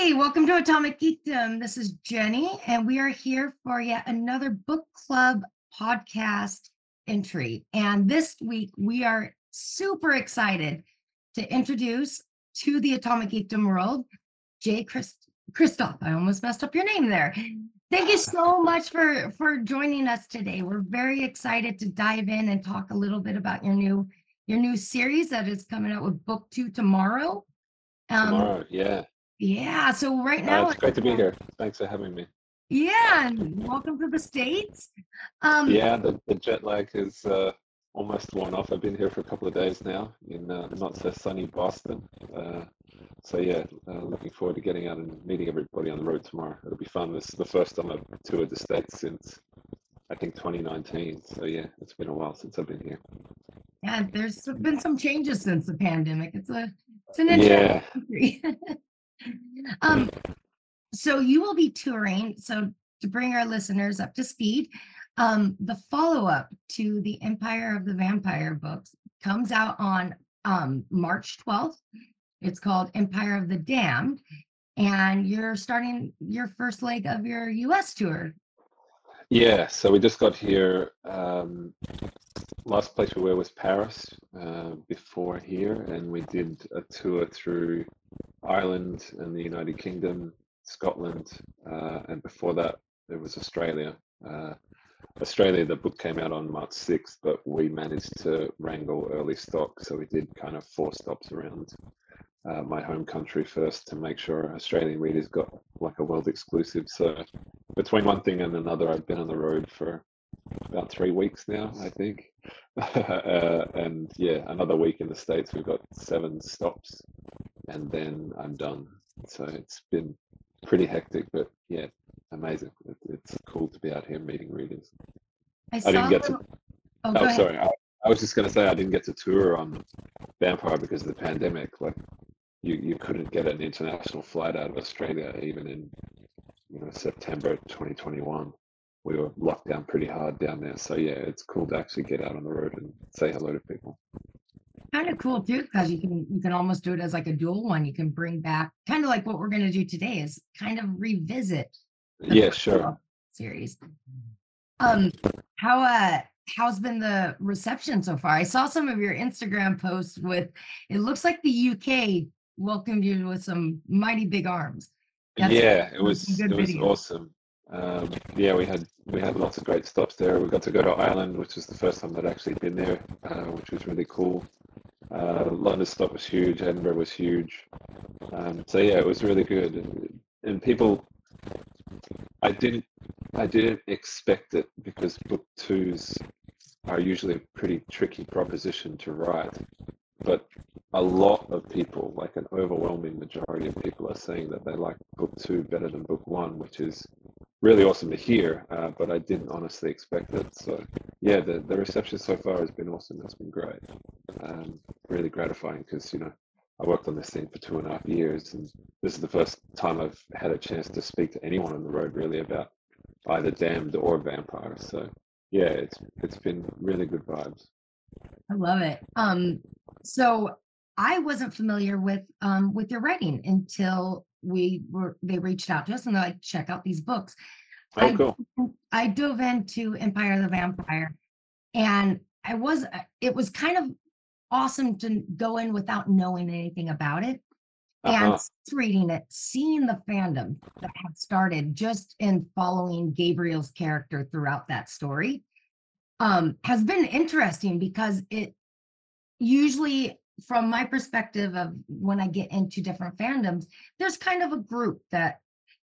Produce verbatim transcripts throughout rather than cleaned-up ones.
Hey, welcome to Atomic Geekdom. This is Jenny, and we are here for yet another book club podcast entry. And this week, we are super excited to introduce to the Atomic Geekdom world, Jay Christ- Christoph. I almost messed up your name there. Thank you so much for for joining us today. We're very excited to dive in and talk a little bit about your new your new series that is coming out with book two tomorrow. Um, Tomorrow, yeah. yeah, so right Uh, now, it's great to be here. Thanks for having me. yeah, and welcome to the States. Um, Yeah, the, the jet lag is uh, almost worn off. I've been here for a couple of days now in uh, not so sunny Boston. Uh, so yeah, uh, looking forward to getting out and meeting everybody on the road tomorrow. It'll be fun. This is the first time I've toured the States since I think twenty nineteen. So yeah, it's been a while since I've been here. and there's been some changes since the pandemic. It's a it's an interesting Yeah, country. Um, so you will be touring. So to bring our listeners up to speed, um, the follow-up to the Empire of the Vampire books comes out on um March twelfth. It's called Empire of the Damned, and you're starting your first leg of your U S tour. yeah. So we just got here. Um, last place we were was Paris uh, before here, and we did a tour through Ireland and the United Kingdom, Scotland, uh, and before that it was Australia. Uh, Australia, the book came out on March sixth, but we managed to wrangle early stock, so we did kind of four stops around uh, my home country first to make sure Australian readers got like a world exclusive. So between one thing and another, I've been on the road for about three weeks now, I think. uh, and yeah, another week in the States. We've got seven stops, and then I'm done. So it's been pretty hectic, but yeah, amazing. It, it's cool to be out here meeting readers. I I didn't saw get to. the, oh, go Oh, ahead. sorry. I, I was just going to say I didn't get to tour on Vampire because of the pandemic. Like you, you couldn't get an international flight out of Australia even in you know September twenty twenty-one. We were locked down pretty hard down there. So yeah, it's cool to actually get out on the road and say hello to people. Kind of cool too, because you can you can almost do it as like a dual one. You can bring back kind of like what we're going to do today is kind of revisit the Yeah, sure. prequel series. Um, how uh how's been the reception so far? I saw some of your Instagram posts with it looks like the U K welcomed you with some mighty big arms. That's Yeah, it some was good it was video. awesome. Um, yeah, we had we had lots of great stops there. We got to go to Ireland, which was the first time I'd actually been there, uh, which was really cool. Uh, London stop was huge. Edinburgh was huge. Um, so yeah, it was really good. And, and people, I didn't I didn't expect it because book twos are usually a pretty tricky proposition to write. But a lot of people, like an overwhelming majority of people, are saying that they like book two better than book one, which is really awesome to hear. Uh, but I didn't honestly expect it. So yeah, the, the reception so far has been awesome. It's been great. Um, really gratifying because you know I worked on this thing for two and a half years, and this is the first time I've had a chance to speak to anyone on the road really about either damned or vampire. So yeah, it's it's been really good vibes. I love it. Um, so I wasn't familiar with um with your writing until we were they reached out to us and they're like, check out these books. Oh, I cool. I dove into Empire of the Vampire, and I was uh, it was kind of awesome to go in without knowing anything about it. And Uh-huh. reading it, seeing the fandom that had started just in following Gabriel's character throughout that story, um, has been interesting because it usually, from my perspective of when I get into different fandoms, there's kind of a group that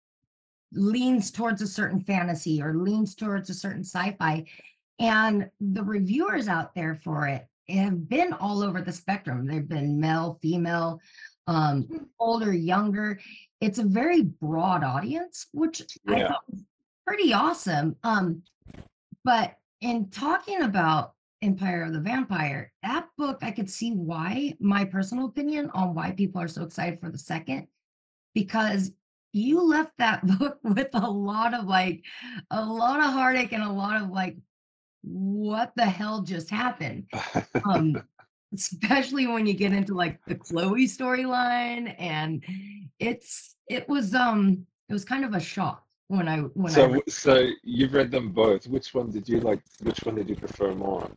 leans towards a certain fantasy or leans towards a certain sci-fi. And the reviewers out there for it have been all over the spectrum. They've been male, female, um, older, younger. It's a very broad audience, which I Yeah. thought was pretty awesome. Um, but in talking about Empire of the Vampire, that book, I could see why, my personal opinion on why people are so excited for the second, because you left that book with a lot of like, a lot of heartache and a lot of like, what the hell just happened? Um, especially when you get into like the Chloe storyline, and it's it was um it was kind of a shock when I when I read. So, so you've read them both. Which one did you like? Which one did you prefer more?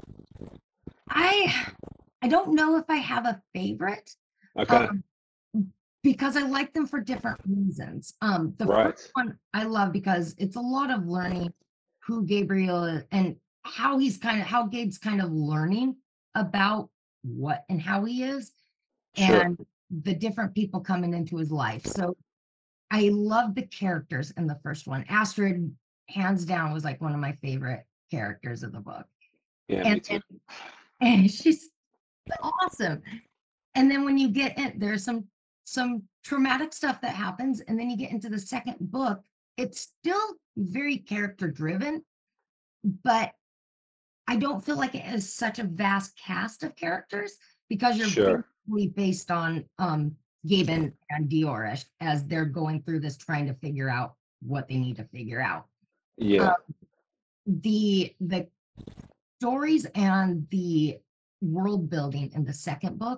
I I don't know if I have a favorite. Okay, Um, because I like them for different reasons. Um, the first right. one I love because it's a lot of learning who Gabriel is and how he's kind of how Gabe's kind of learning about what and how he is Sure. and the different people coming into his life. So I love the characters in the first one. Astrid, hands down, was like one of my favorite characters of the book. Yeah, me And too. and, and she's awesome. And then when you get in, there's some some traumatic stuff that happens, and then you get into the second book, it's still very character driven, but I don't feel like it has such a vast cast of characters because you're Sure. basically based on um Gabe and, and Dior as, as they're going through this trying to figure out what they need to figure out. Uh, Yeah. the the stories and the world building in the second book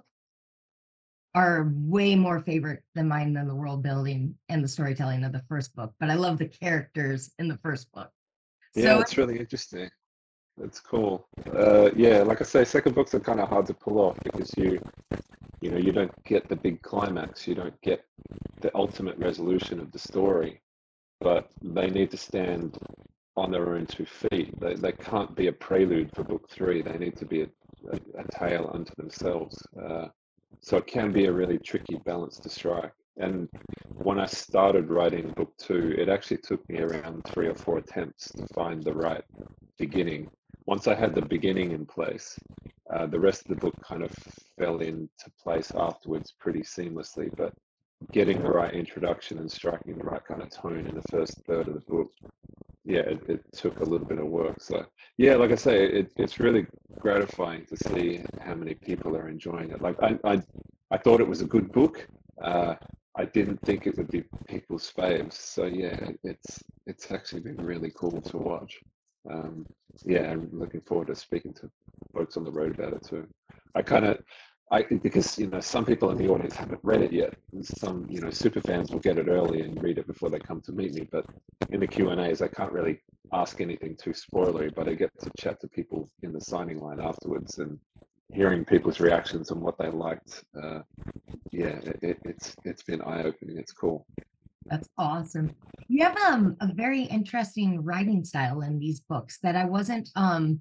are way more favorite than mine than the world building and the storytelling of the first book. But I love the characters in the first book. Yeah, So it's really interesting. That's cool. Uh, yeah, like I say, second books are kind of hard to pull off because you, you know, you don't get the big climax, you don't get the ultimate resolution of the story, but they need to stand on their own two feet. They they can't be a prelude for book three. They need to be a, a, a tale unto themselves. Uh, so it can be a really tricky balance to strike. And when I started writing book two, it actually took me around three or four attempts to find the right beginning. Once I had the beginning in place, uh, the rest of the book kind of fell into place afterwards pretty seamlessly. But getting the right introduction and striking the right kind of tone in the first third of the book, yeah, it, it took a little bit of work. So yeah, like I say, it, it's really gratifying to see how many people are enjoying it. Like I, I, I thought it was a good book. Uh, I didn't think it would be people's faves. So yeah, it's it's actually been really cool to watch. Um, yeah, I'm looking forward to speaking to folks on the road about it too. I kind of I because you know some people in the audience haven't read it yet. Some you know super fans will get it early and read it before they come to meet me. But in the Q and A's, I can't really ask anything too spoilery. But I get to chat to people in the signing line afterwards and hearing people's reactions and what they liked. Uh, yeah, it, it, it's it's been eye opening. It's cool. that's awesome. You have um a very interesting writing style in these books that I wasn't um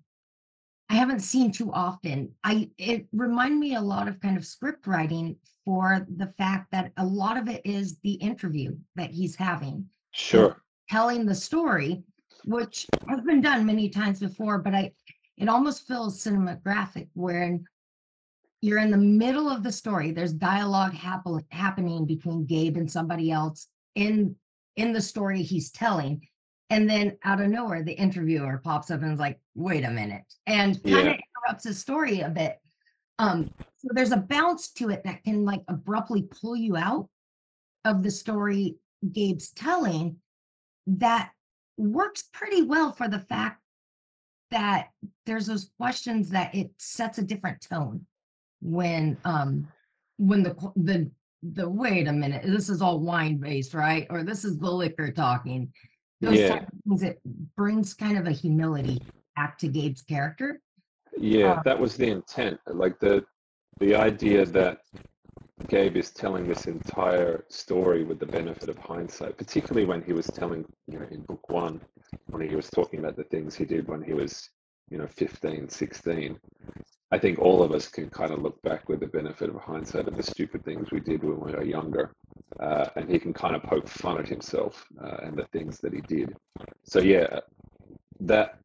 I haven't seen too often. I it reminded me a lot of kind of script writing for the fact that a lot of it is the interview that he's having and Sure. telling the story, which has been done many times before, but I it almost feels cinematographic when you're in the middle of the story. There's dialogue happen, happening between Gabe and somebody else in in the story he's telling. And then out of nowhere, the interviewer pops up and is like, wait a minute, and kind Yeah. of interrupts his story a bit. Um, so there's a bounce to it that can like abruptly pull you out of the story Gabe's telling that works pretty well for the fact that there's those questions that it sets a different tone when um when the qu- the the wait a minute, this is all wine based, right? Or this is the liquor talking. Those type Yeah. of things, it brings kind of a humility back to Gabe's character. Yeah. Um, That was the intent. Like the the idea that Gabe is telling this entire story with the benefit of hindsight, particularly when he was telling, you know, in book one, when he was talking about the things he did when he was, you know, fifteen, sixteen. I think all of us can kind of look back with the benefit of hindsight at the stupid things we did when we were younger. Uh, and he can kind of poke fun at himself uh, and the things that he did. So, yeah, that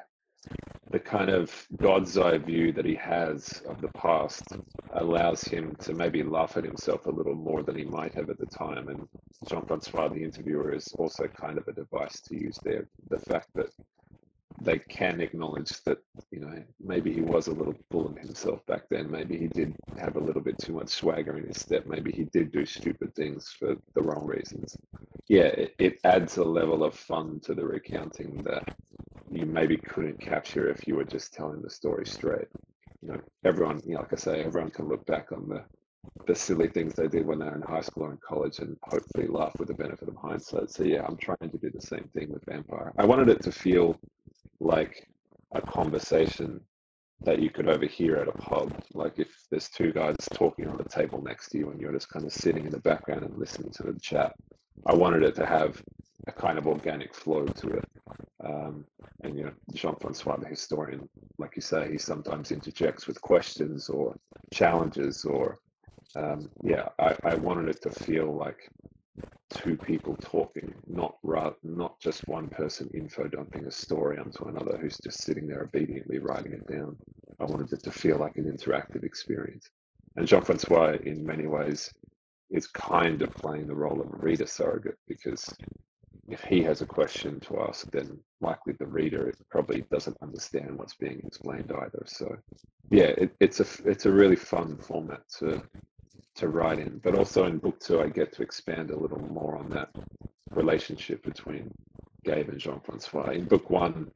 the kind of God's eye view that he has of the past allows him to maybe laugh at himself a little more than he might have at the time. And Jean Francois, the interviewer, is also kind of a device to use there. The fact that they can acknowledge that, you know, maybe he was a little full of himself back then. Maybe he did have a little bit too much swagger in his step. Maybe he did do stupid things for the wrong reasons. Yeah, it, it adds a level of fun to the recounting that you maybe couldn't capture if you were just telling the story straight. you know, everyone, you know, like I say, everyone can look back on the the silly things they did when they were in high school or in college and hopefully laugh with the benefit of hindsight. So yeah, I'm trying to do the same thing with Vampire. I wanted it to feel like a conversation that you could overhear at a pub. Like if there's two guys talking on the table next to you and you're just kind of sitting in the background and listening to the chat. I wanted it to have a kind of organic flow to it. Um, and you know, Jean-Francois, the historian, like you say, he sometimes interjects with questions or challenges or um, yeah, I, I wanted it to feel like two people talking, not rather, not just one person info dumping a story onto another who's just sitting there obediently writing it down. I wanted it to feel like an interactive experience. And Jean-Francois, in many ways, is kind of playing the role of a reader surrogate, because if he has a question to ask, then likely the reader probably doesn't understand what's being explained either. So, yeah, it, it's a it's a really fun format to to write in, but also in book two, I get to expand a little more on that relationship between Gabe and Jean-Francois. In book one,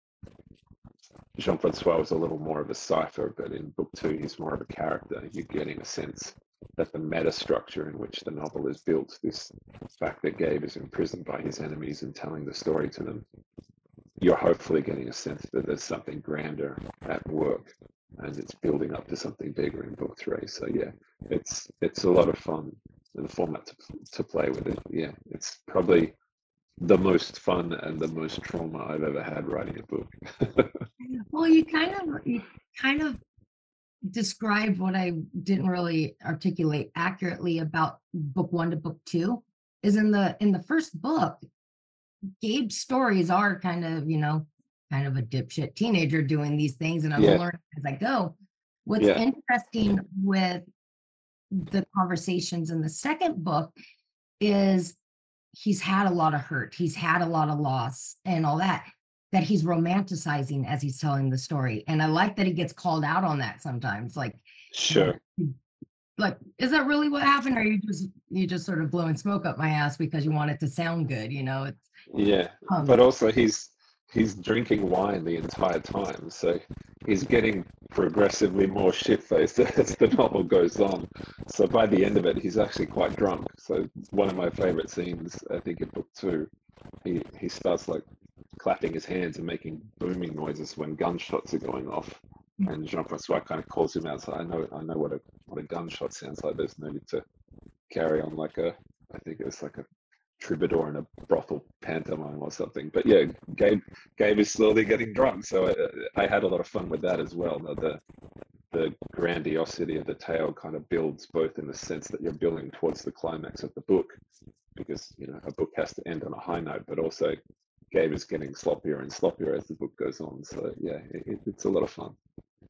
Jean-Francois was a little more of a cipher, but in book two, he's more of a character. You're getting a sense that the meta structure in which the novel is built, this fact that Gabe is imprisoned by his enemies and telling the story to them, you're hopefully getting a sense that there's something grander at work and it's building up to something bigger in book three. So yeah, it's it's a lot of fun in the format to, to play with it. Yeah, it's probably the most fun and the most trauma I've ever had writing a book. Well, you kind of you kind of described what I didn't really articulate accurately about book one to book two. Is in the in the first book, Gabe's stories are kind of, you know, kind of a dipshit teenager doing these things, and I'm Yeah, learning as I go. What's yeah, interesting with the conversations in the second book is he's had a lot of hurt, he's had a lot of loss and all that, that he's romanticizing as he's telling the story. And I like that he gets called out on that sometimes. Like, like, sure. like, is that really what happened? Or are you just you just sort of blowing smoke up my ass because you want it to sound good, you know? It's Yeah, but um also he's he's drinking wine the entire time, so he's getting progressively more shit-faced as the novel goes on. So by the end of it, he's actually quite drunk. So one of my favorite scenes, I think in book two, he he starts like clapping his hands and making booming noises when gunshots are going off. And Jean-Francois kind of calls him out. So I know I know what a what a gunshot sounds like. There's no need to carry on like a I think it's like a troubadour in a brothel pantomime or something. But yeah, Gabe Gabe is slowly getting drunk, so I, I had a lot of fun with that as well. The, the the grandiosity of the tale kind of builds both in the sense that you're building towards the climax of the book, because you know a book has to end on a high note, but also Gabe is getting sloppier and sloppier as the book goes on. So yeah, it, it's a lot of fun.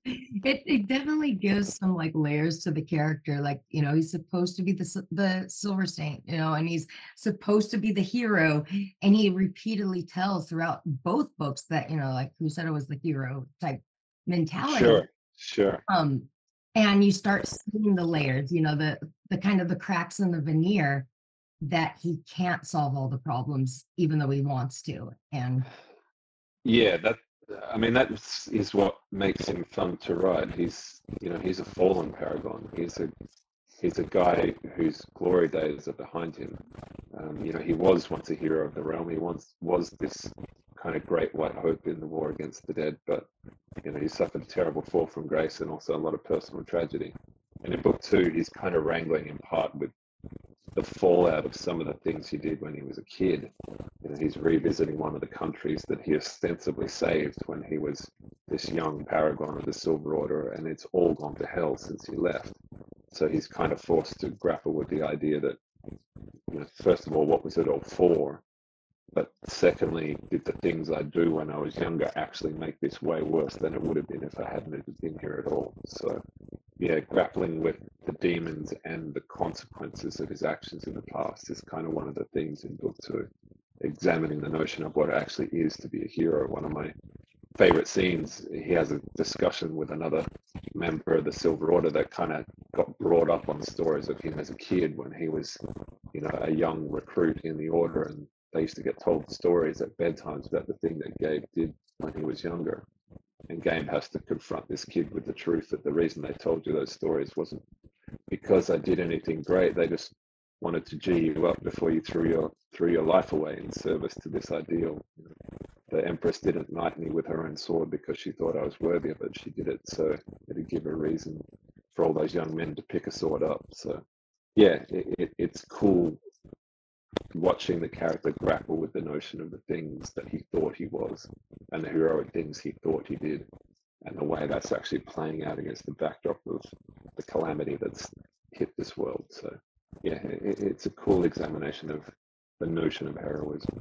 it it definitely gives some like layers to the character. Like, you know, he's supposed to be the sil- the silver saint, you know, and he's supposed to be the hero. And he repeatedly tells throughout both books that, you know, like who said it was the hero type mentality. Sure, sure. Um, and you start seeing the layers, you know, the the kind of the cracks in the veneer that he can't solve all the problems, even though he wants to. And Yeah, that I mean that is what makes him fun to write. He's you know he's a fallen paragon. He's a he's a guy whose glory days are behind him. Um, you know he was once a hero of the realm. He once was this kind of great white hope in the war against the dead, but you know he suffered a terrible fall from grace and also a lot of personal tragedy. And in book two, he's kind of wrangling in part with the fallout of some of the things he did when he was a kid. You know, he's revisiting one of the countries that he ostensibly saved when he was this young paragon of the Silver Order, and it's all gone to hell since he left. So he's kind of forced to grapple with the idea that, you know, first of all, what was it all for? But secondly, did the things I do when I was younger actually make this way worse than it would have been if I hadn't been here at all? So, yeah, grappling with the demons and the consequences of his actions in the past is kind of one of the themes in book two. Examining the notion of what it actually is to be a hero. One of my favorite scenes, he has a discussion with another member of the Silver Order that kind of got brought up on stories of him as a kid when he was, you know, a young recruit in the order, and they used to get told stories at bedtimes about the thing that Gabe did when he was younger. And Game has to confront this kid with the truth that the reason they told you those stories wasn't because I did anything great. They just wanted to G you up before you threw your threw your life away in service to this ideal. The Empress didn't knight me with her own sword because she thought I was worthy of it. She did it so it'd give a reason for all those young men to pick a sword up. So yeah, it, it, it's cool watching the character grapple with the notion of the things that he thought he was and the heroic things he thought he did, and the way that's actually playing out against the backdrop of the calamity that's hit this world. So yeah, it, it's a cool examination of the notion of heroism.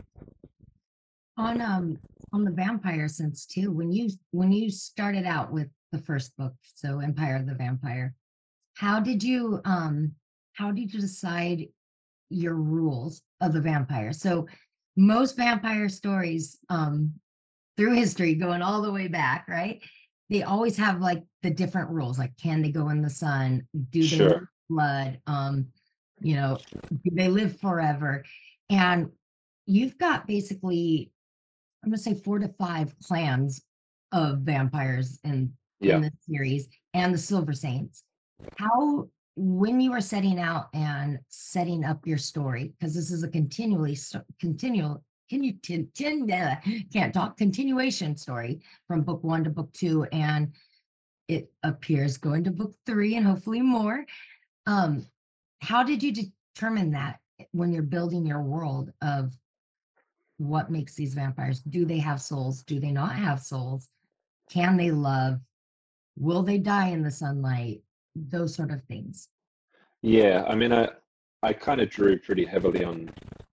On um on the vampire sense too, when you when you started out with the first book, so Empire of the Vampire, how did you um how did you decide your rules of the vampire? So most vampire stories um through history, going all the way back, right? They always have like the different rules, like can they go in the sun? Do they Sure. need blood? Um, you know, do they live forever? And you've got basically, I'm gonna say four to five clans of vampires in Yeah. in this series and the Silver Saints. How, when you are setting out and setting up your story, because this is a continually so- continual can you tin, tin, uh, can't talk continuation story from book one to book two, and it appears going to book three and hopefully more. Um, how did you determine that when you're building your world of what makes these vampires? Do they have souls? Do they not have souls? Can they love? Will they die in the sunlight? Those sort of things. Yeah, I mean, I I kind of drew pretty heavily on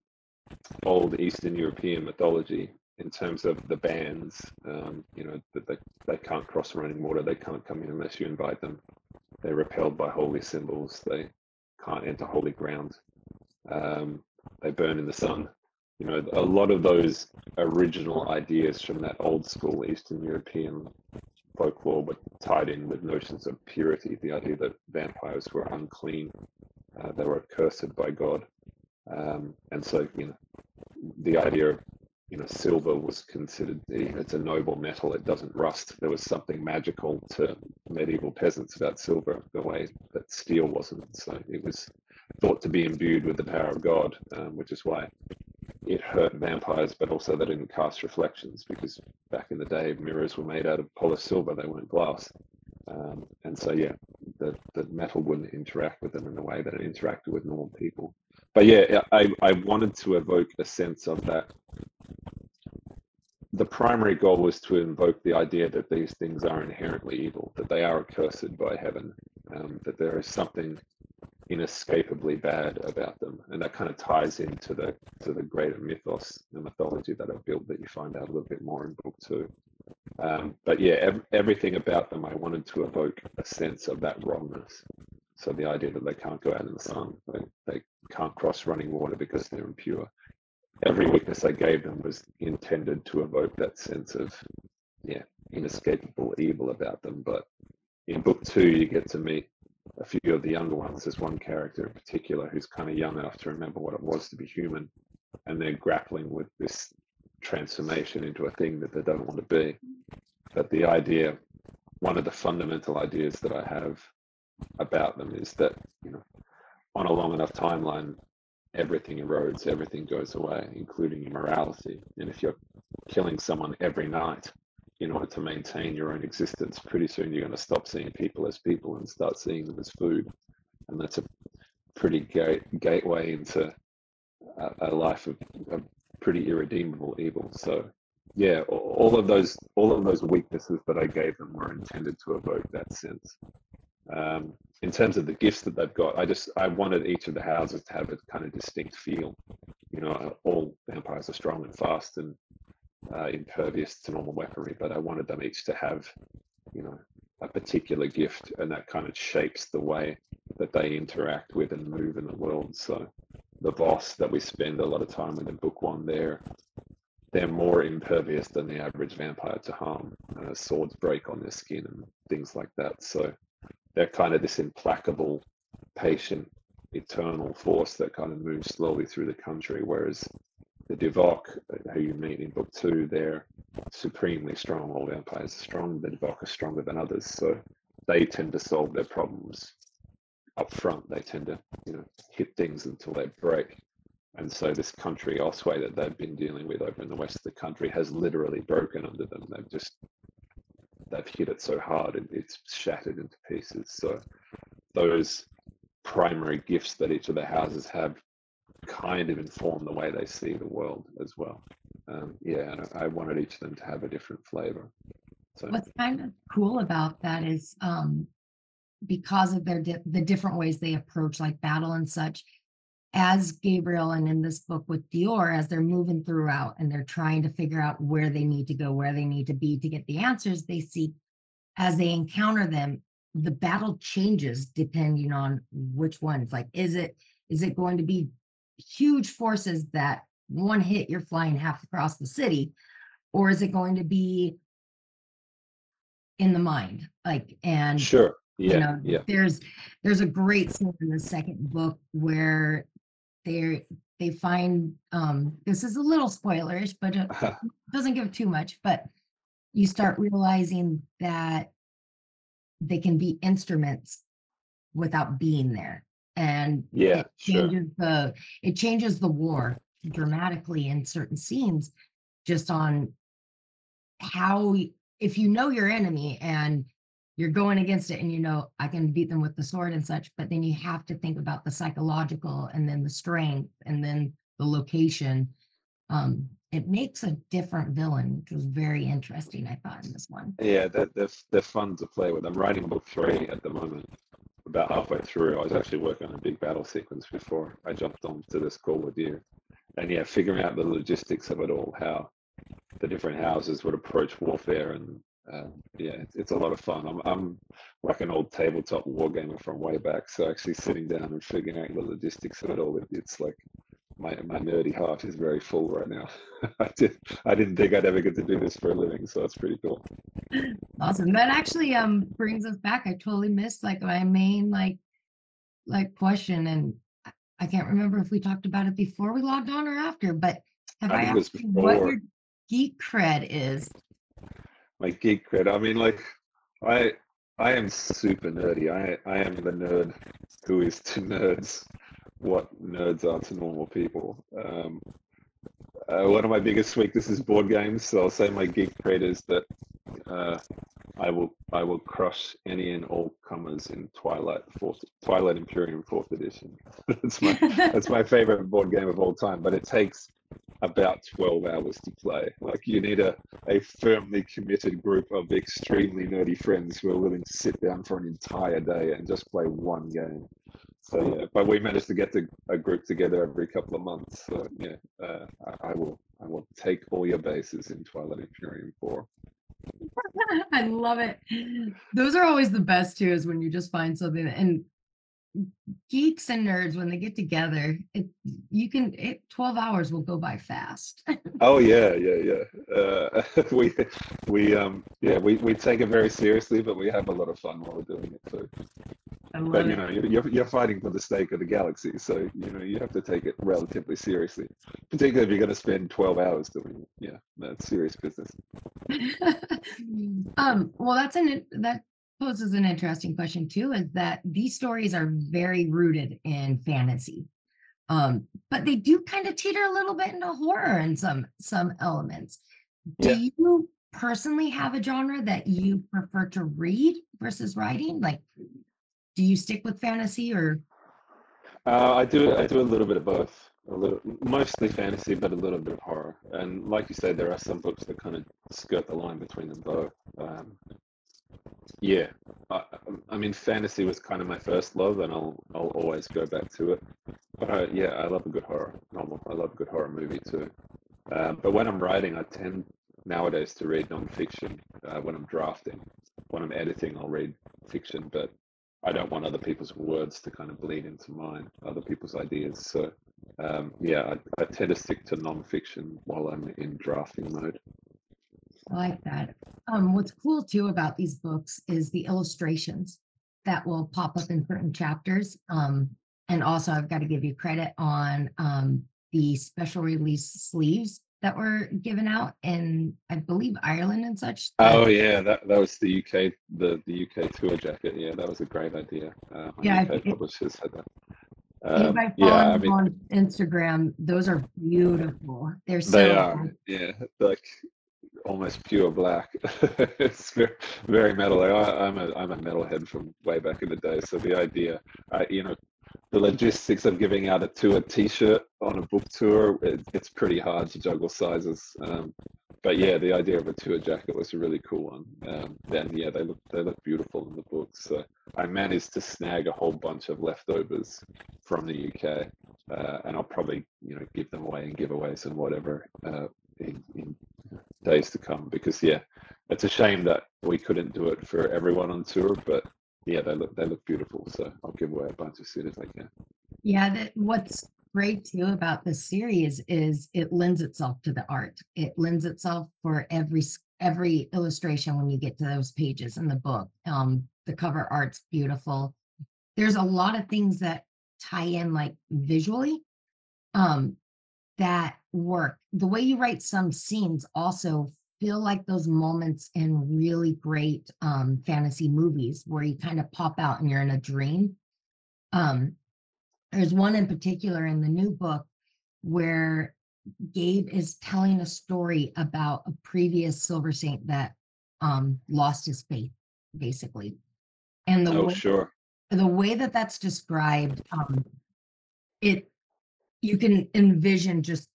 old Eastern European mythology in terms of the bands. Um, you know, that they, they can't cross running water, they can't come in unless you invite them. They're repelled by holy symbols, they can't enter holy ground. Um, they burn in the sun. You know, a lot of those original ideas from that old school Eastern European folklore were tied in with notions of purity, the idea that vampires were unclean, uh, they were accursed by God. Um, and so, you know, the idea of, you know, silver was considered, it's a noble metal, it doesn't rust. There was something magical to medieval peasants about silver, the way that steel wasn't. So it was thought to be imbued with the power of God, um, which is why it hurt vampires, but also they didn't cast reflections, because back in the day, mirrors were made out of polished silver, they weren't glass. Um, and so, yeah, the, the metal wouldn't interact with them in the way that it interacted with normal people. But yeah, I, I wanted to evoke a sense of that. The primary goal was to invoke the idea that these things are inherently evil, that they are accursed by heaven, um, that there is something inescapably bad about them, and that kind of ties into the to the greater mythos, the mythology that I've built, that you find out a little bit more in book two. Um, but yeah, ev everything about them, I wanted to evoke a sense of that wrongness. So the idea that they can't go out in the sun, they, they can't cross running water because they're impure. Every weakness I gave them was intended to evoke that sense of, yeah, inescapable evil about them. But in book two, you get to meet a few of the younger ones. There's one character in particular who's kind of young enough to remember what it was to be human, and they're grappling with this transformation into a thing that they don't want to be. But the idea, one of the fundamental ideas that I have about them is that, you know, on a long enough timeline, everything erodes, everything goes away, including your morality. And if you're killing someone every night in order to maintain your own existence, pretty soon you're going to stop seeing people as people and start seeing them as food. And that's a pretty gate, gateway into a, a life of, of pretty irredeemable evil. So yeah, all of those all of those weaknesses that I gave them were intended to evoke that sense. Um, in terms of the gifts that they've got, I just I wanted each of the houses to have a kind of distinct feel. You know, all vampires are strong and fast and uh, impervious to normal weaponry, but I wanted them each to have, you know, a particular gift, and that kind of shapes the way that they interact with and move in the world. So the boss that we spend a lot of time with in book one, they're they're more impervious than the average vampire to harm. Uh, swords break on their skin and things like that. So they're kind of this implacable, patient, eternal force that kind of moves slowly through the country. Whereas the Duvok, who you meet in book two, they're supremely strong. All vampires are strong. The Duvok are stronger than others, so they tend to solve their problems up front. They tend to, you know, hit things until they break. And so this country, Osway, that they've been dealing with over in the west of the country has literally broken under them. They've just, they've hit it so hard, and it's shattered into pieces. So those primary gifts that each of the houses have kind of inform the way they see the world as well. Um, yeah, and I wanted each of them to have a different flavor. So What's kind of cool about that is um, because of their di the different ways they approach like battle and such, as Gabriel and in this book with Dior, as they're moving throughout and they're trying to figure out where they need to go, where they need to be to get the answers they seek, as they encounter them, the battle changes depending on which ones. Like, is it is it going to be huge forces that one hit you're flying half across the city, or is it going to be in the mind? Like, and sure, you yeah, know, yeah. there's there's a great scene in the second book where they they find um this is a little spoilerish, but it doesn't give too much, but you start realizing that they can be instruments without being there, and Yeah, it sure. changes the it changes the war dramatically in certain scenes, just on how y- if you know your enemy and you're going against it and you know I can beat them with the sword and such, but then you have to think about the psychological and then the strength and then the location. Um, it makes a different villain, which was very interesting, I thought, in this one. Yeah, they're, they're, they're fun to play with. I'm writing book three at the moment. About halfway through, I was actually working on a big battle sequence before I jumped onto this call with you. And yeah, figuring out the logistics of it all, how the different houses would approach warfare, and uh, yeah, it's, it's a lot of fun. I'm, I'm like an old tabletop wargamer from way back, so actually sitting down and figuring out the logistics of it all, it, it's like my my nerdy heart is very full right now. I did I didn't think I'd ever get to do this for a living, so it's pretty cool. Awesome. That actually um brings us back. I totally missed like my main like like question, and I I can't remember if we talked about it before we logged on or after, but have I I think it asked was you what before your geek cred is? my geek cred. I mean, like, I I am super nerdy. I I am the nerd who is to nerds what nerds are to normal people. Um, uh, one of my biggest weaknesses is board games, so I'll say my geek cred is that uh, I will I will crush any and all comers in Twilight fourth Twilight Imperium fourth edition. that's my that's my favorite board game of all time. But it takes about twelve hours to play. Like, you need a, a firmly committed group of extremely nerdy friends who are willing to sit down for an entire day and just play one game. So yeah, but we managed to get to a group together every couple of months. So yeah, uh, I, I will I will take all your bases in Twilight Imperium four. I love it. Those are always the best too, is when you just find something, and geeks and nerds when they get together, it you can it twelve hours will go by fast. Oh yeah, yeah, yeah. Uh, we we um yeah we, we take it very seriously, but we have a lot of fun while we're doing it too. I But love you it. know, you're you're fighting for the stake of the galaxy, so you know you have to take it relatively seriously. Particularly if you're going to spend twelve hours doing it. Yeah, that's serious business. um, well, that's an in- that poses an interesting question too, is that these stories are very rooted in fantasy. Um, but they do kind of teeter a little bit into horror in some some elements. Do Yeah, you personally have a genre that you prefer to read versus writing? Like, do you stick with fantasy or uh, I do I do a little bit of both. A little, mostly fantasy, but a little bit of horror. And like you said, there are some books that kind of skirt the line between them both. Um, Yeah, I, I mean, fantasy was kind of my first love, and I'll I'll always go back to it. But I, yeah, I love a good horror novel. I love a good horror movie too. Um, but when I'm writing, I tend nowadays to read nonfiction. Uh, when I'm drafting, when I'm editing, I'll read fiction, but I don't want other people's words to kind of bleed into mine, other people's ideas. So um, yeah, I, I tend to stick to nonfiction while I'm in drafting mode. I like that. Um, what's cool too about these books is the illustrations that will pop up in certain chapters. Um, and also I've got to give you credit on um the special release sleeves that were given out in, I believe, Ireland and such. That, Oh yeah, that that was the U K the the U K tour jacket. Yeah, that was a great idea. Uh, my yeah, U K if, if publishers had that. Um, anybody yeah, following I them mean on Instagram, those are beautiful. They're they so are. Yeah, like almost pure black. It's very, very metal. Like, I, I'm a I'm a metalhead from way back in the day. So the idea, uh, you know, the logistics of giving out a tour T-shirt on a book tour, it, it's pretty hard to juggle sizes. Um, but yeah, the idea of a tour jacket was a really cool one. Um, then yeah, they look they look beautiful in the books. So I managed to snag a whole bunch of leftovers from the U K, uh, and I'll probably you know give them away in giveaways and whatever uh, in, in days to come. Because yeah, it's a shame that we couldn't do it for everyone on tour, but yeah, they look they look beautiful. So I'll give away a bunch as soon as I can. Yeah, that what's great too about this series is it lends itself to the art. It lends itself for every s- every illustration when you get to those pages in the book. Um, the cover art's beautiful. There's a lot of things that tie in like visually, um, that work. The way you write some scenes also feel like those moments in really great um fantasy movies where you kind of pop out and you're in a dream. Um, there's one in particular in the new book where Gabe is telling a story about a previous Silver Saint that um, lost his faith, basically. And the Oh way sure. the way that that's described, um, it you can envision just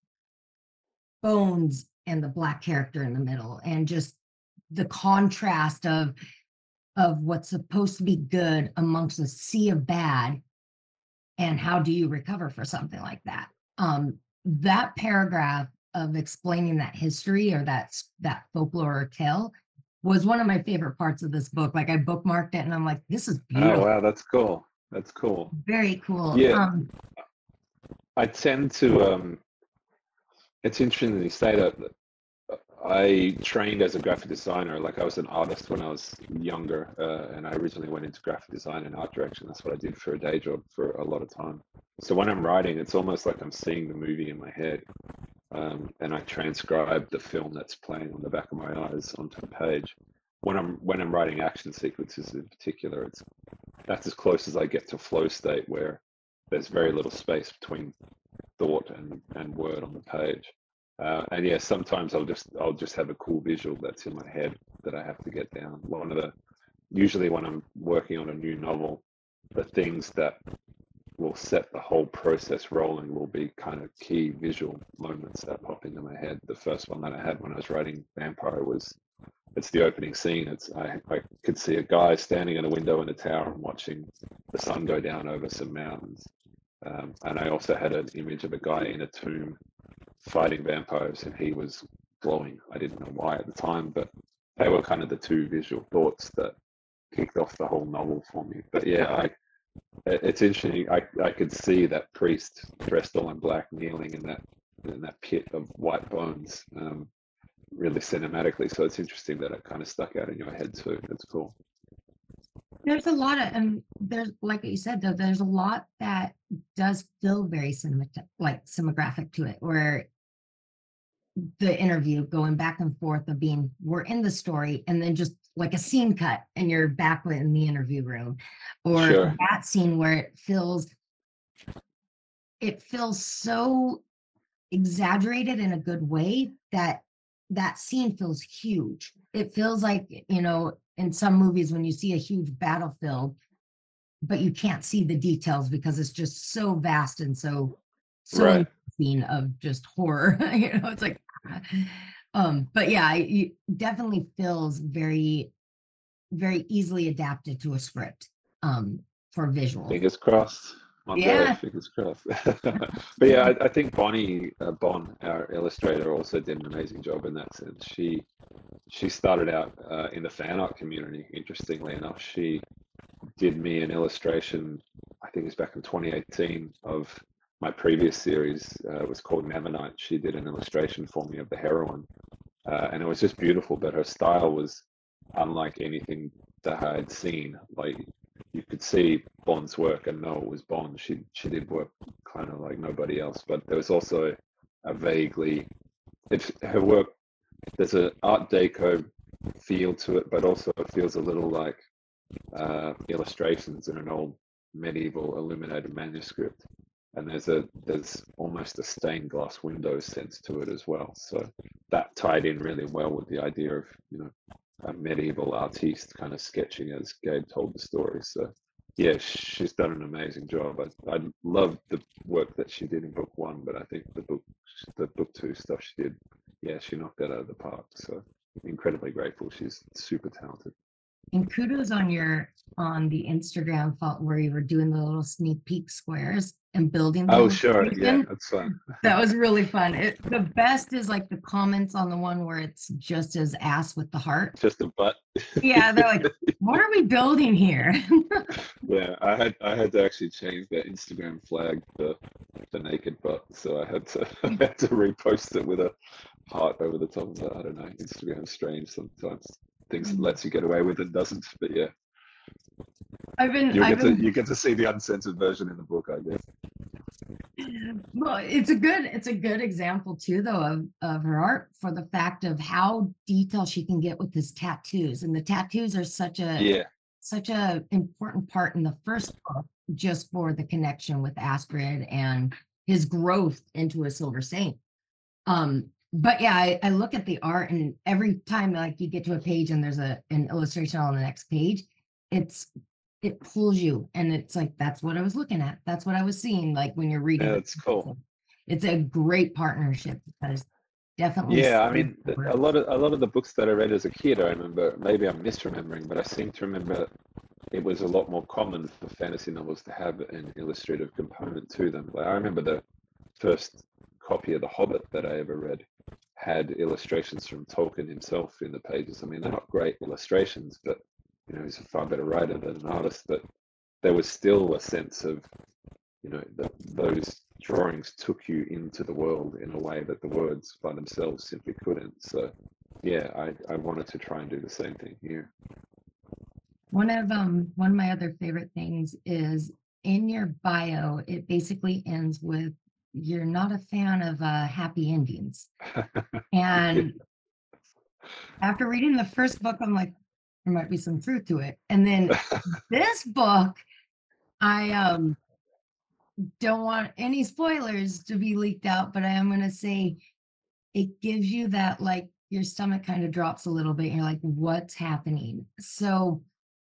bones and the black character in the middle, and just the contrast of of what's supposed to be good amongst a sea of bad, and how do you recover for something like that. um that paragraph of explaining that history, or that s- that folklore or tale, was one of my favorite parts of this book. Like, I bookmarked it and I'm like, this is Oh beautiful. wow, that's cool. That's cool. Very cool. Yeah, um I tend to. Um, it's interesting that you say that. I trained as a graphic designer. Like I was an artist when I was younger, uh, and I originally went into graphic design and art direction. That's what I did for a day job for a lot of time. So when I'm writing, it's almost like I'm seeing the movie in my head, um, and I transcribe the film that's playing on the back of my eyes onto the page. When I'm when I'm writing action sequences in particular, it's that's as close as I get to flow state, where there's very little space between thought and, and word on the page. Uh, and yeah, sometimes I'll just I'll just have a cool visual that's in my head that I have to get down. One of the usually when I'm working on a new novel, the things that will set the whole process rolling will be kind of key visual moments that pop into my head. The first one that I had when I was writing Vampire was it's the opening scene. It's I, I could see a guy standing in a window in a tower and watching the sun go down over some mountains. Um, and I also had an image of a guy in a tomb fighting vampires, and he was glowing. I didn't know why at the time, but they were kind of the two visual thoughts that kicked off the whole novel for me. But yeah, I, it's interesting. I, I could see that priest dressed all in black kneeling in that in that pit of white bones, um, really cinematically. So it's interesting that it kind of stuck out in your head too. That's cool. there's a lot of, and there's, like you said, though, there's a lot that does feel very cinematic, like cinematographic to it, where the interview going back and forth of being, we're in the story, and then just like a scene cut and you're back in the interview room, or Sure. that scene where it feels it feels so exaggerated in a good way that that scene feels huge. It feels like, you know, in some movies when you see a huge battlefield, but you can't see the details because it's just so vast and so so Right. insane of just horror. You know, it's like, um, but yeah, it definitely feels very, very easily adapted to a script, um, for visual. Fingers crossed. One day, Yeah. fingers crossed. But yeah, I, I think Bonnie uh, Bon, our illustrator, also did an amazing job in that sense. She she started out uh, in the fan art community. Interestingly enough, she did me an illustration. I think it was back in twenty eighteen of my previous series. Uh, it was called Nevernight. She did an illustration for me of the heroine, uh, and it was just beautiful. But her style was unlike anything that I had seen. Like you could see Bond's work and know it was Bond. She she did work kind of like nobody else, but there was also a vaguely, it's her work. There's an Art Deco feel to it, but also it feels a little like uh, illustrations in an old medieval illuminated manuscript. And there's a there's almost a stained glass window sense to it as well. So that tied in really well with the idea of, you know, a medieval artiste kind of sketching as Gabe told the story. So yeah, she's done an amazing job. I I love the work that she did in book one, but I think the book the book two stuff she did, yeah, she knocked that out of the park. So incredibly grateful. She's super talented. And kudos on your on the Instagram fault where you were doing the little sneak peek squares and building the Oh sure, yeah, illustration. that's fun. That was really fun. It, the best is like the comments on the one where it's just as ass with the heart. Just a butt. Yeah, they're like, what are we building here? Yeah, I had I had to actually change that Instagram flag to the naked butt, so I had to I had to repost it with a heart over the top of it. I don't know. Instagram's strange sometimes. Things it lets you get away with and doesn't. But yeah, I've been, you I've get to been, you get to see the uncensored version in the book, I guess. well, it's a good, it's a good example too, though, of of her art for the fact of how detailed she can get with his tattoos, and the tattoos are such a Yeah, such a important part in the first book, just for the connection with Astrid and his growth into a Silver Saint. Um, but yeah, I, I look at the art, and every time like you get to a page and there's a an illustration on the next page, it's it pulls you, and it's like that's what I was looking at. That's what I was seeing. Like when you're reading, yeah, it. it's cool. It's a great partnership because definitely. Yeah, I seeing mean, th- where- a lot of a lot of the books that I read as a kid, I remember. Maybe I'm misremembering, but I seem to remember it was a lot more common for fantasy novels to have an illustrative component to them. Like I remember the first copy of The Hobbit that I ever read had illustrations from Tolkien himself in the pages. I mean, they're not great illustrations, but you know, he's a far better writer than an artist. But there was still a sense of, you know, that those drawings took you into the world in a way that the words by themselves simply couldn't. So yeah, I, I wanted to try and do the same thing here. One of um one of my other favorite things is in your bio, it basically ends with you're not a fan of uh, happy endings. And after reading the first book, I'm like, there might be some truth to it. And then this book, I um don't want any spoilers to be leaked out, but I am going to say it gives you that, like, your stomach kind of drops a little bit. You're like, what's happening? So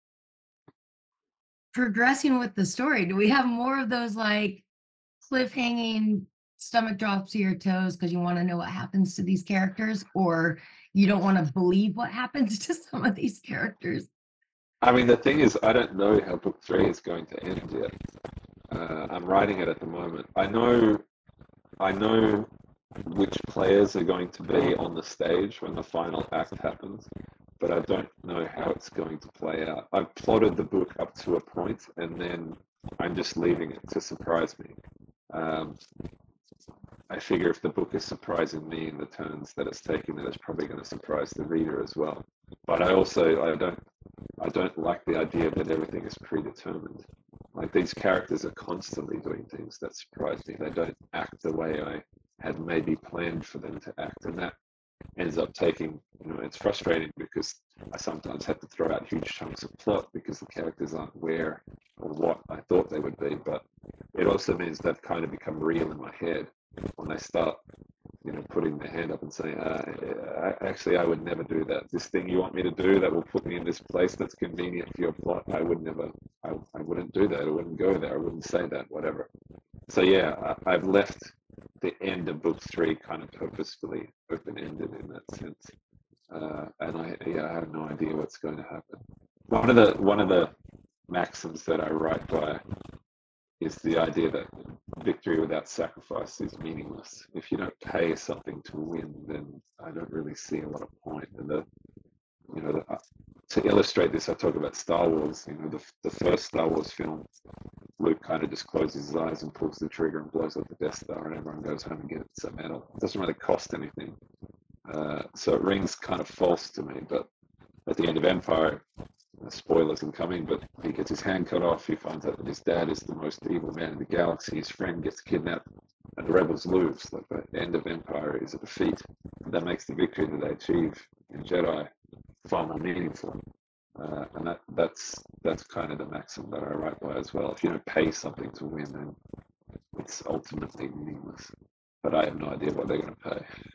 progressing with the story, do we have more of those like cliffhanging stomach drops to your toes because you want to know what happens to these characters, or you don't want to believe what happens to some of these characters? I mean, the thing is, I don't know how book three is going to end yet. Uh, I'm writing it at the moment. I know, I know which players are going to be on the stage when the final act happens, but I don't know how it's going to play out. I've plotted the book up to a point, and then I'm just leaving it to surprise me. Um, I figure if the book is surprising me in the turns that it's taking, then it's probably going to surprise the reader as well. But I also I don't I don't like the idea that everything is predetermined. Like these characters are constantly doing things that surprise me. They don't act the way I had maybe planned for them to act, and that ends up taking, you know, it's frustrating because I sometimes have to throw out huge chunks of plot because the characters aren't where or what I thought they would be. But it also means they've kind of become real in my head when they start, you know, putting their hand up and saying, uh, actually, I would never do that. This thing you want me to do that will put me in this place that's convenient for your plot, I would never, I, I wouldn't do that. I wouldn't go there. I wouldn't say that, whatever. So yeah, I, I've left the end of book three kind of purposefully open-ended in that sense. Uh, and I, yeah, I have no idea what's going to happen. One of the, one of the maxims that I write by is the idea that victory without sacrifice is meaningless. If you don't pay something to win, then I don't really see a lot of point. And the, you know, the, uh, to illustrate this, I talk about Star Wars. You know, the the first Star Wars film, Luke kind of just closes his eyes and pulls the trigger and blows up the Death Star, and everyone goes home and gets a medal. It doesn't really cost anything, uh, so it rings kind of false to me. But at the end of Empire, uh, spoilers incoming, but he gets his hand cut off. He finds out that his dad is the most evil man in the galaxy. His friend gets kidnapped, and the rebels lose. Like the end of Empire is a defeat. That makes the victory that they achieve in Jedi far more meaningful. Uh, and that that's that's kind of the maxim that I write by as well. If you don't pay something to win, then it's ultimately meaningless. But I have no idea what they're going to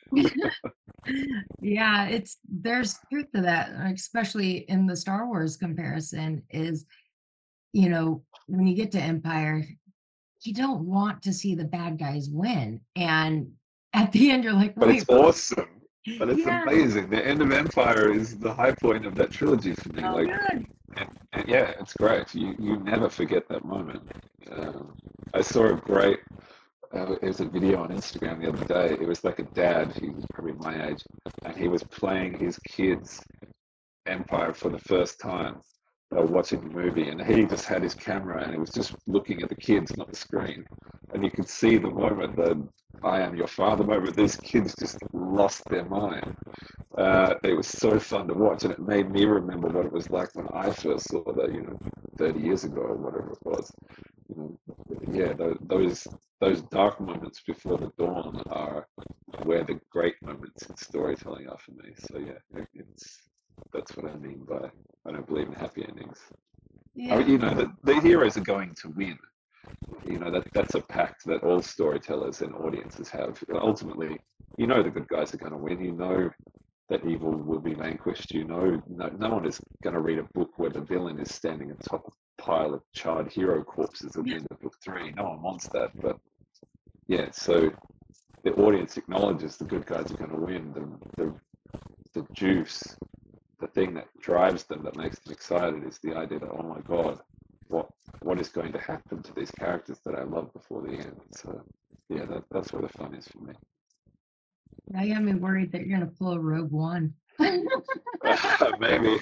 pay. Yeah, it's there's truth to that, especially in the Star Wars comparison, is, you know, when you get to Empire, you don't want to see the bad guys win. And at the end, you're like, But it's wait, awesome. But it's yeah, amazing. The end of Empire is the high point of that trilogy for me. so Like, good. and, and yeah, it's great. You you never forget that moment. Um, I saw a great. Uh, it was a video on Instagram the other day. It was like a dad. He was probably my age, and he was playing his kids Empire for the first time. They were watching the movie, and he just had his camera, and he was just looking at the kids, not the screen. And you could see the moment, the "I am your father" moment. These kids just lost their mind. Uh, it was so fun to watch, and it made me remember what it was like when I first saw that, you know, thirty years ago or whatever it was. You know, yeah, those those those dark moments before the dawn are where the great moments in storytelling are for me. So yeah, it's that's what I mean by I don't believe in happy endings. I mean, Yeah. you know, the, the heroes are going to win. You know, that that's a pact that all storytellers and audiences have. Ultimately, you know the good guys are going to win. You know that evil will be vanquished. You know, no, no one is going to read a book where the villain is standing atop a pile of charred hero corpses at the end of book three. No one wants that. But yeah, so the audience acknowledges the good guys are going to win. The, the the juice, the thing that drives them, that makes them excited, is the idea that, oh my god, what what is going to happen to these characters that I love before the end? So yeah, that, that's where the fun is for me. I am worried that you're gonna pull a Rogue One. Maybe.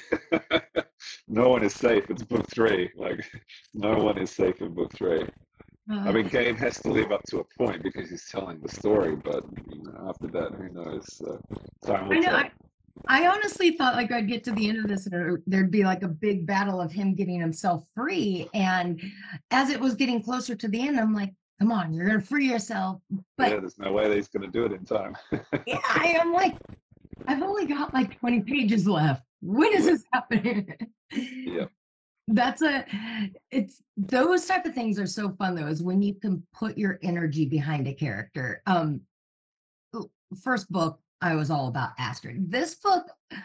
No one is safe. It's book three. Like, no one is safe in book three. I Uh, mean, Gabe has to live up to a point because he's telling the story, but you know, after that, who knows? Uh, time will I know. tell. I, I honestly thought like I'd get to the end of this and there- there'd be like a big battle of him getting himself free. And as it was getting closer to the end, I'm like, come on, you're gonna free yourself. But Yeah, there's no way that he's going to do it in time. yeah, I am like, I've only got like twenty pages left. When is Yeah, this happening? yeah, That's a, it's those type of things are so fun though, is when you can put your energy behind a character. Um, l- first book, I was all about Astrid. This book,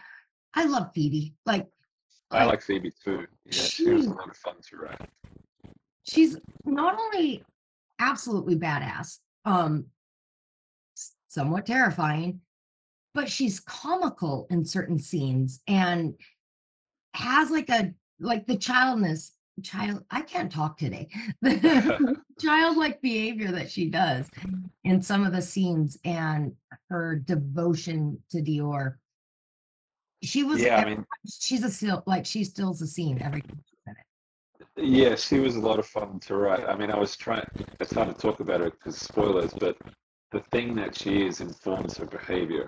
I love Phoebe. Like, I like like Phoebe too. Yeah, she was she a lot of fun to write. she's not only absolutely badass, um, s- somewhat terrifying, but she's comical in certain scenes and has like a like the childness child I can't talk today. The childlike behavior that she does in some of the scenes and her devotion to Dior. She was Yeah, I ev- mean, she's a still like she stills the scene every time she's in it. yeah, she was a lot of fun to write. I mean, I was trying, it's hard to talk about her because spoilers, but the thing that she is informs her behavior.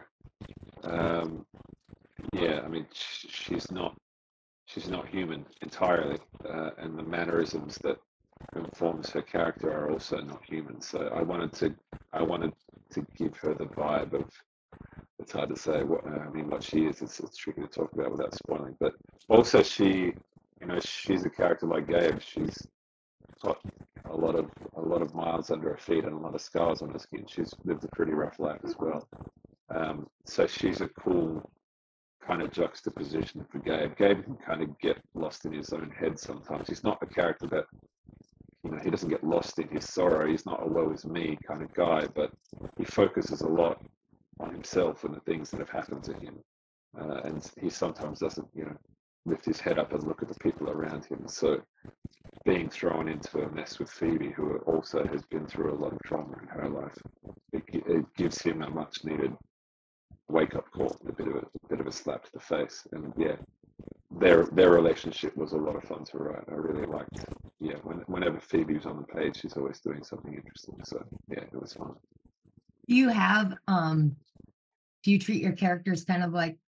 Um, yeah, I mean, sh- she's not she's not human entirely, uh, and the mannerisms that informs her character are also not human. So I wanted to I wanted to give her the vibe of, it's hard to say what I mean what she is. It's, it's tricky to talk about without spoiling. But also she, you know, she's a character like Gabe. She's got a lot of a lot of miles under her feet and a lot of scars on her skin. She's lived a pretty rough life as well. Um, so she's a cool kind of juxtaposition for Gabe. Gabe can kind of get lost in his own head sometimes. He's not a character that, you know, he doesn't get lost in his sorrow. He's not a woe is me kind of guy, but he focuses a lot on himself and the things that have happened to him. Uh, and he sometimes doesn't, you know, lift his head up and look at the people around him. So being thrown into a mess with Phoebe, who also has been through a lot of trauma in her life, it, it gives him a much needed wake up call, a bit of a, a bit of a slap to the face. And yeah, their their relationship was a lot of fun to write. I really liked. Yeah, when, whenever Phoebe was on the page, she's always doing something interesting. So yeah, it was fun. Do you have um do you treat your characters kind of like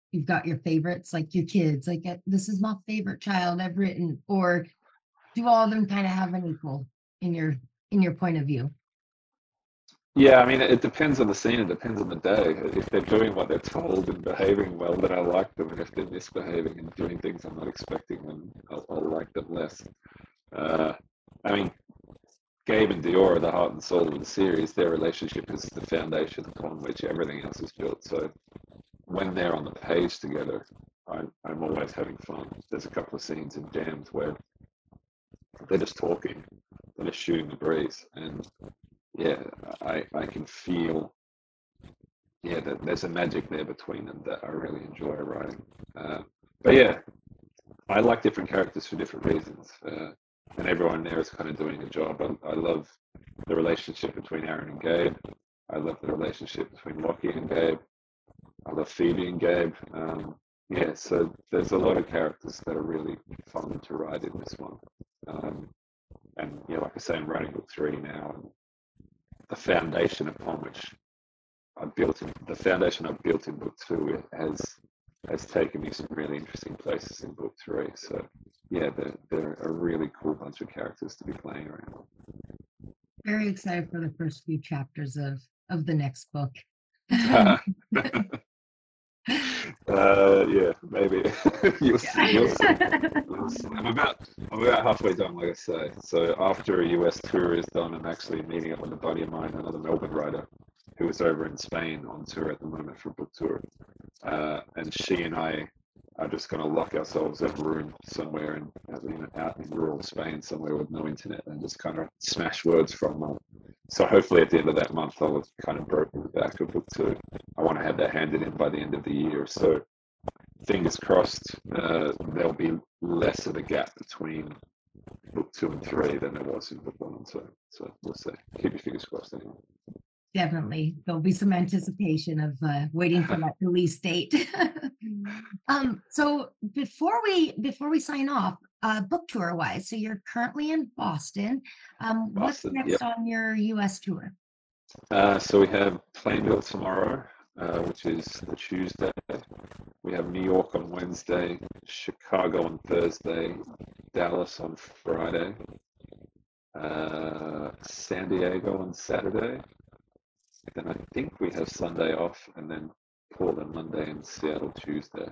you've got your favorites, like your kids, like uh, this is my favorite child I've written, or do all of them kind of have an equal in your in your point of view? Yeah, I mean, it depends on the scene. It depends on the day. If they're doing what they're told and behaving well, then I like them. And if they're misbehaving and doing things I'm not expecting, then I'll, I'll like them less. Uh, I mean, Gabe and Dior are the heart and soul of the series. Their relationship is the foundation upon which everything else is built. So when they're on the page together, I'm, I'm always having fun. There's a couple of scenes in Jams where they're just talking, they're just shooting the breeze, and yeah, I I can feel yeah that there's a magic there between them that I really enjoy writing. Uh, but yeah, I like different characters for different reasons, uh, and everyone there is kind of doing a job. I, I love the relationship between Aaron and Gabe. I love the relationship between Lockie and Gabe. I love Phoebe and Gabe. Um, yeah, so there's a lot of characters that are really fun to write in this one. Um, and yeah, like I say, I'm writing book three now, and the foundation upon which I built in the foundation I've built in book two has has taken me some really interesting places in book three. So yeah, they're, they're a really cool bunch of characters to be playing around. Very excited for the first few chapters of of the next book. uh, yeah, maybe you'll see. You'll see. You'll see. I'm about I'm about halfway done, like I say. So after a U S tour is done, I'm actually meeting up with a buddy of mine, another Melbourne writer, who is over in Spain on tour at the moment for a book tour. Uh, and she and I are just going to lock ourselves in a room somewhere in, you know, out in rural Spain, somewhere with no internet, and just kind of smash words from them. So hopefully at the end of that month, I'll have kind of broken the back of book two. I want to have that handed in by the end of the year. So fingers crossed, uh, there'll be less of a gap between book two and three than there was in book one and two. So we'll see. Keep your fingers crossed anyway. Definitely. There'll be some anticipation of uh, waiting for that release date. um, so before we before we sign off, uh, book tour wise, so you're currently in Boston. Um, what's Boston, next yep. on your U S tour? Uh, so we have Plainville tomorrow, uh, which is the Tuesday. We have New York on Wednesday, Chicago on Thursday, Dallas on Friday, uh, San Diego on Saturday. Then I think we have Sunday off, and then Portland Monday and Seattle Tuesday.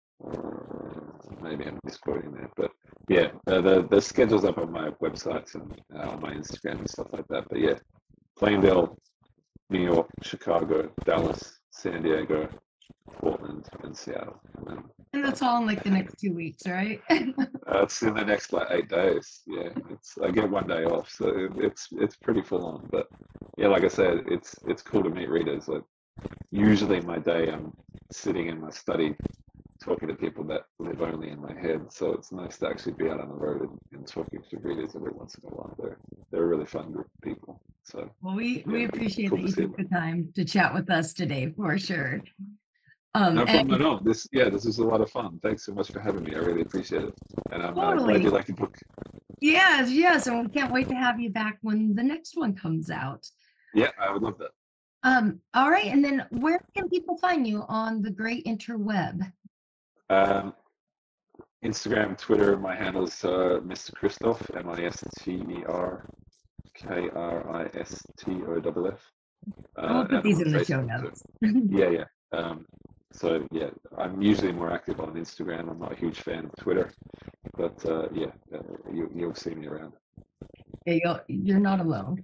Or maybe I'm misquoting there, but yeah, uh, the the schedule's up on my websites and uh, on my Instagram and stuff like that. But yeah, Plainville, New York, Chicago, Dallas, San Diego, Portland, and Seattle. And, then, And that's all in like the next two weeks, right? uh, it's in the next like eight days. Yeah, it's I get one day off, so it, it's it's pretty full on. But yeah, like I said, it's it's cool to meet readers. Like usually my day, I'm sitting in my study talking to people that live only in my head. So it's nice to actually be out on the road and, and talking to readers every once in a while. They're they're a really fun group of people. So well, we yeah, we appreciate cool that to you see took the them. time to chat with us today, for sure. Um, No and problem at all. This yeah, this is a lot of fun. Thanks so much for having me. I really appreciate it, and I'm uh, glad totally, you like the book. yes, yes, and we can't wait to have you back when the next one comes out. Yeah, I would love that. Um, all right, and then where can people find you on the great interweb? Um, Instagram, Twitter, my handle is uh, Mister Christoph, M I S T E R K R I S T O F F. And we'll Uh, put and I'm these on in the show Facebook too. notes. Yeah, yeah. Um, so yeah, I'm usually more active on Instagram. I'm not a huge fan of Twitter, but uh, yeah, uh, you, you'll see me around. Yeah, you'll, you're not alone.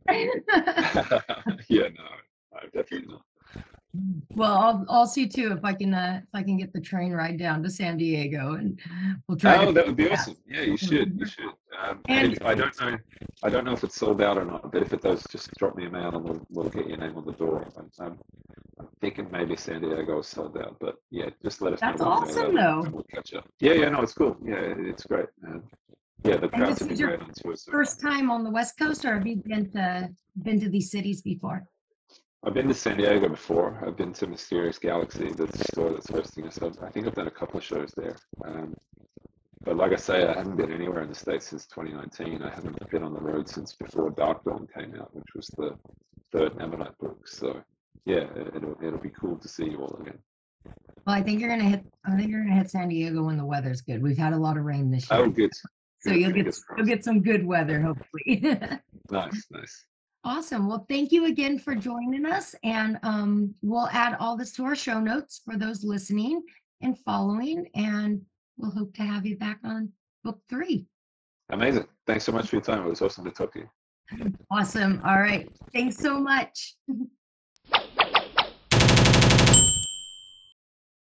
Yeah, no, I'm definitely not. Well, I'll I'll see too if I can uh, if I can get the train ride down to San Diego, and we'll try Oh, to. that would be Yeah. awesome. Yeah, you should. You should. Um, And and I don't know. I don't know if it's sold out or not. But if it does, just drop me a mail and we'll, we'll get your name on the door. I'm, I'm, I'm thinking maybe San Diego is sold out, but yeah, just let us know that's when you know awesome, that, though. and we'll catch up. Yeah, yeah, no, it's cool. Yeah, it's great. Um, yeah, the And crowds this have is been your great on tour so far. first time on the West Coast, or have you been to been to these cities before? I've been to San Diego before. I've been to Mysterious Galaxy, the store that's hosting us. I think I've done a couple of shows there. Um, but like I say, I haven't been anywhere in the States since twenty nineteen. I haven't been on the road since before Dark Dawn came out, which was the third Ammonite book. So yeah, it'll it'll be cool to see you all again. Well, I think you're gonna hit, I think you're gonna hit San Diego when the weather's good. We've had a lot of rain this Oh, year, good. so Good. you'll get, Fingers you'll crossed. get some good weather, hopefully. Nice, nice. Awesome. Well, thank you again for joining us, and um, we'll add all this to our show notes for those listening and following, and we'll hope to have you back on book three. Amazing. Thanks so much for your time. It was awesome to talk to you. Awesome. All right. Thanks so much.